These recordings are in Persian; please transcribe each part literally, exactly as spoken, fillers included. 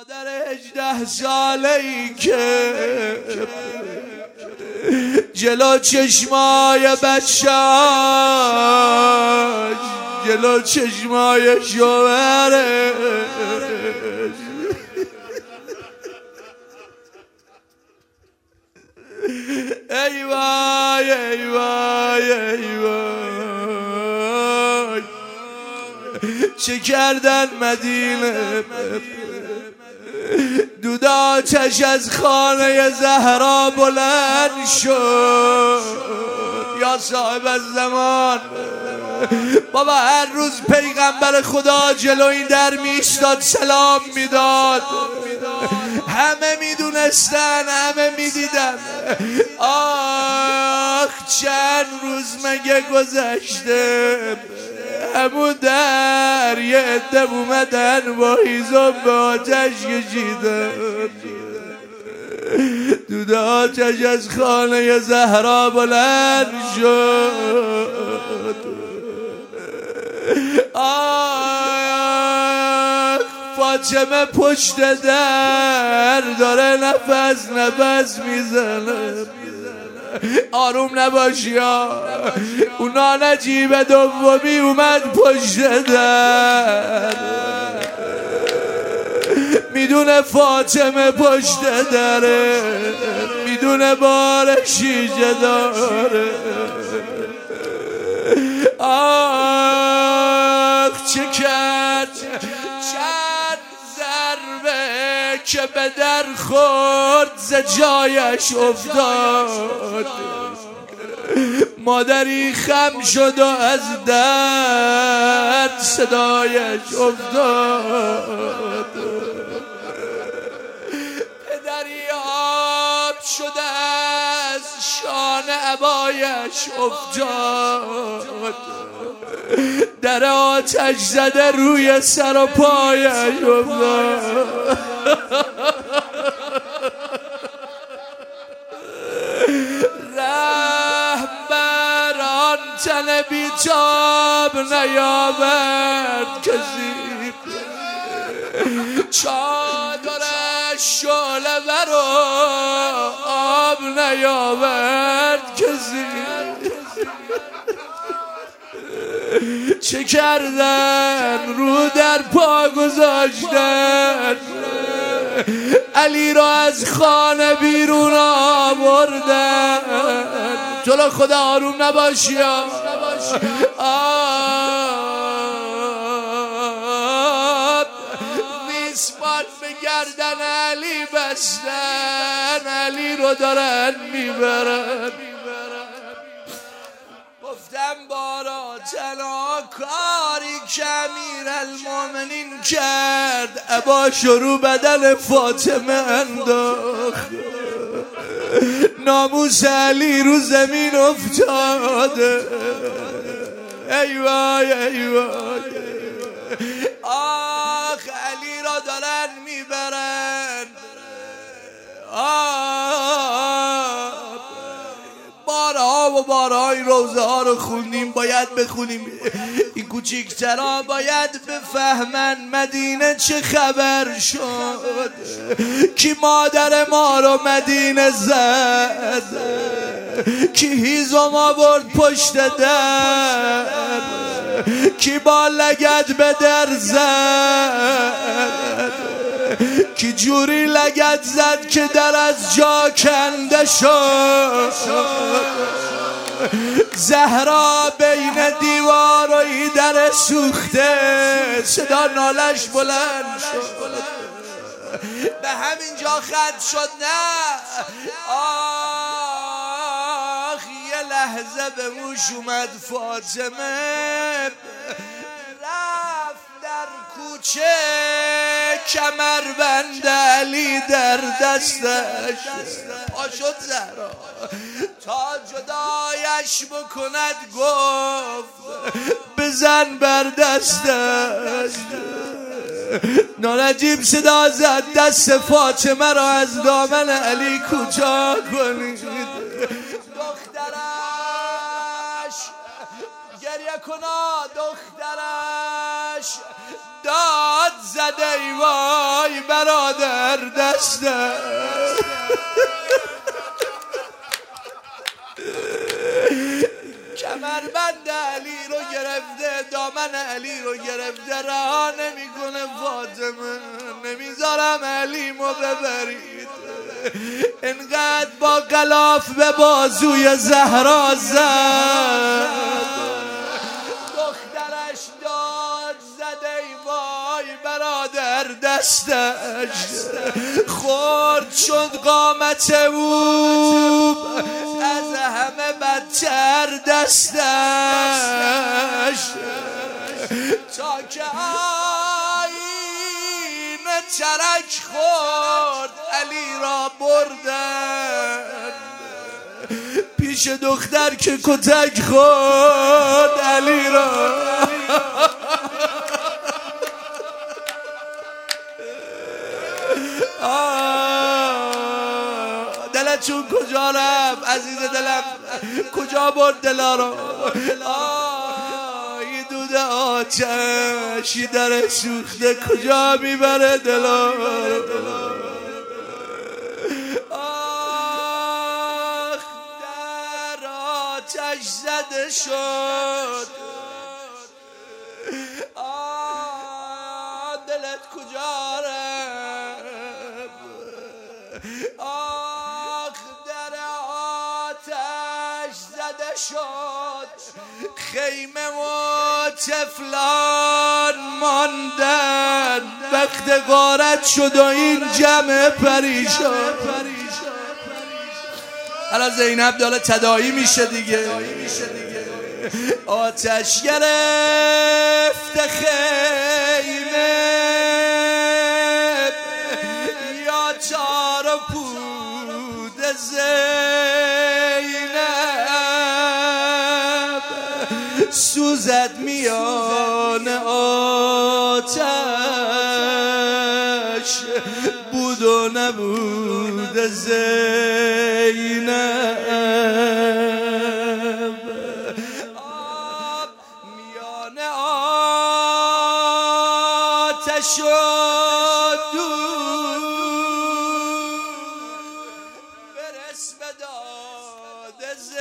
مادر هجده ساله ای که جلو چشمای بچه‌اش، جلو چشمای شوهرش ای وای ای وای ای وای چه کردن مدینه. دود آتش از خانه زهرا بلند شد. یا صاحب الزمان بابا، هر روز پیغمبر خدا جلوی در میشتاد سلام میداد، همه میدونستن، همه میدیدن. آخ چند روز مگه گذشته، همون در یه عده اومدن با هیزم به آتش کشیدن. دود آتش از خانه زهرا بلند شد. آه فاطمه پشت در داره نفس نفس میزنه. آروم نباشی یا اونا نجیب دومی اومد پشت در، میدونه فاطمه پشت داره، میدونه بار شیشه داره. آخ چه کرد، چند ضربه که به در خورد ز جایش افتاد. مادری خم شد و از درد صدایش افتاد. پدری آب شده از شان عبایش افتاد. در آتش زده روی سر و پایش افتاد. رهبران تن بیتاب نیاورد کسی، چادرش شعله ور و آب نیاورد کسی. چه کردن رو در پا گذاشتن، علی را از خانه بیرون آوردن. جلو خدا آروم نباشی. آب میسبات به گردن علی بستن، علی رو دارن میبرن. گفتم بارا تنها کاری که امیرالمومنین کرد، عباش رو بدن فاطمه انداخت. ناموس علی رو زمین افتاده. ای وای ای وای. آخ علی را دارن میبرن. آه بارها و بارها این روزه ها رو خوندیم، باید بخونیم. این کوچیکترها باید بفهمن مدینه چه خبر شد، کی مادر ما رو مدینه زد، کی هیزم آورد پشت در، کی با لگد به در زد، کی جوری لگد زد که در از جا کنده شد. زهرا بین دیوار و در سوخته صدا نالش بلند شد. به همین جا خط شد. نه آخ یه لحظه به موش اومد فاطمه، رفت در کوچه کمربند علی در دستش. پا شد زهرا تا جدایش بکند، گفت بزن بر دستش. نانجیب صدا زد دست فاطمه را از دامن علی کوتاه کنید. دخترش گریه نکنا دخترش داد زده ای وای برادر دسته کمربند علی رو گرفته دامن علی رو گرفته رها نمیکنه فاطمه نمیذارم علیمو ببرید انقدر با غلاف به بازوی زهرا زد دخترش داد زده ای وای برادر دستش خورد شد قامت او از همه بدتر دستش تا که آیین چرک خورد علی را بردن پیش دختر که کتک خورد علی را دلتون کجا رفت عزیز دلم کجا برد دلا رو آی دود آتشی در سوخته کجا میبره دلا آخ در آتش زده شد آه دلت کجا رفت آخ در آتش زده شد خیمه و طفلان ماندن وقت غارت شد و این جمع پریشان الان زینب داره تداعی میشه دیگه آتش گرفت خیمه یا چار و پود زینب سوزد میان آتش بود و نبود زینب میان آتش و دود برس به داد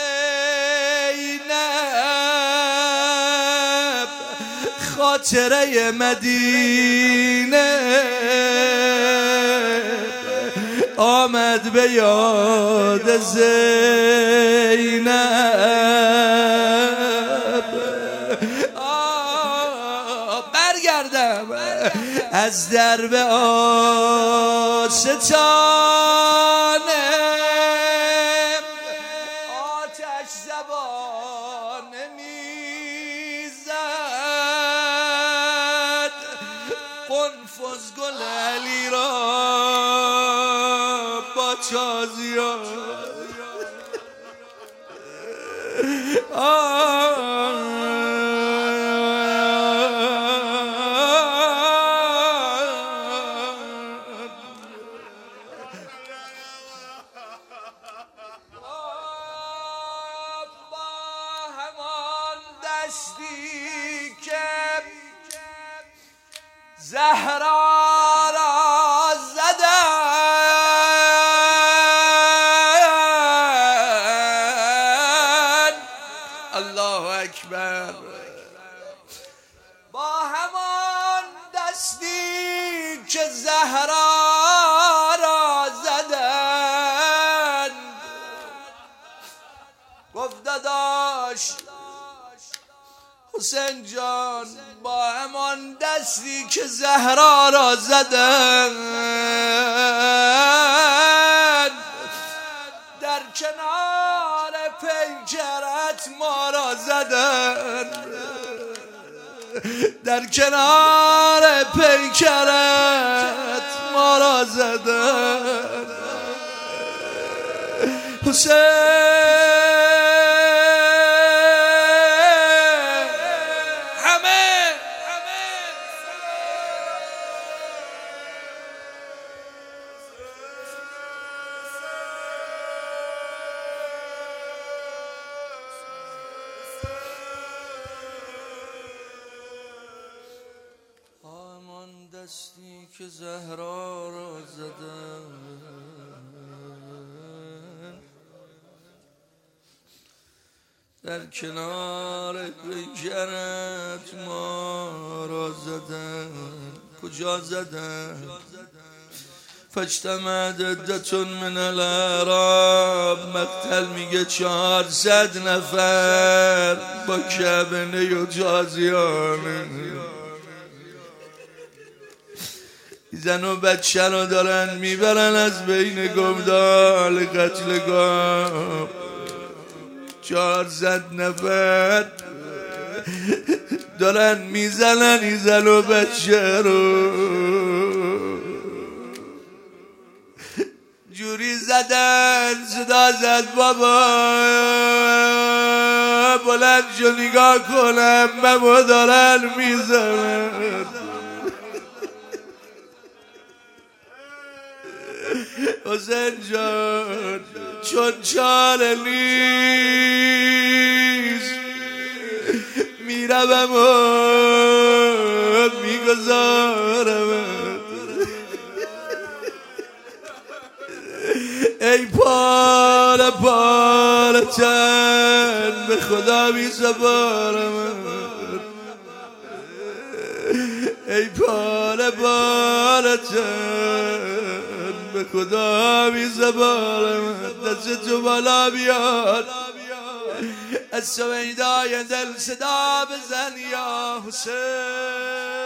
زینب خاطره مدینه آمد به یاد زینب برگردم از درب آستانه آتش زبان میزد قنفذ گل علی را با تازیان دستی که زهرا را زدن الله اکبر با همان دستی که زهرا را زدن گفت داداش حسین جان با همان دستی که زهرا را زدن در کنار پیکرت ما را زدن در کنار پیکرت ما را زدن حسین که زهرا را زدن، در کنار پیکرت ما را زدن. کجا زدن؟ فاجتمعت عدتون من الاعراب. مقتل میگه چهارصد نفر با کبنه و تازیانه، زن و بچه رو دارن میبرن از بین گودال قتلگاه. چهارصد نفر دارن میزنن این زن و بچه رو. جوری زدن صدا زد بابا بلند شو نگاه کنم بابا دارن میزنن. حسین جان چون چاره نیست میروم و میگذارم. ای پاره پاره تن به خدا می سپارم. ای پاره پاره تن به خدا می سپارم. دست تو بالا بیاد از سویدای دل صدا بزن یا حسین.